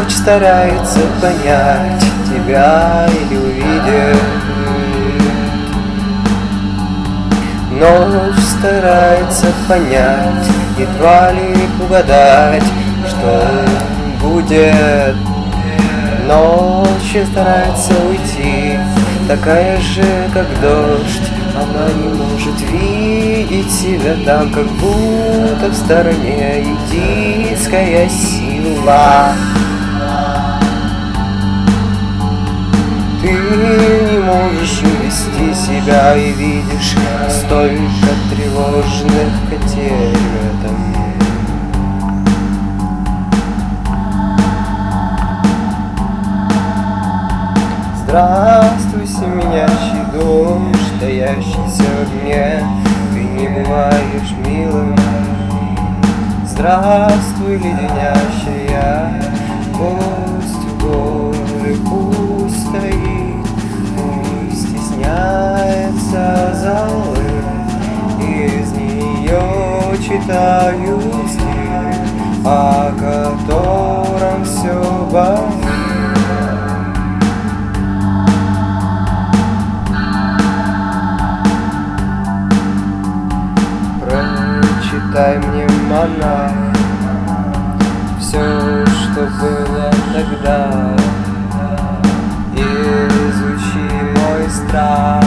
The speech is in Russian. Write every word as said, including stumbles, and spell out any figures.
Ночь старается понять тебя или увидит. Ночь старается понять, едва ли угадать, что будет. Ночь старается уйти, такая же, как дождь. Она не может видеть себя там, как будто в стороне единская сила. Ты не можешь увести себя и видишь столько тревожных потерь в этом. Здравствуй, семенящий дождь, таящийся в огне, ты не бываешь милым. Здравствуй, леденящая, пусть в горы, пусть стоит, пусть стесняется залы, из нее читаю стих, о котором все болит. Дай мне, монах, все, что было тогда, изучи мой страх.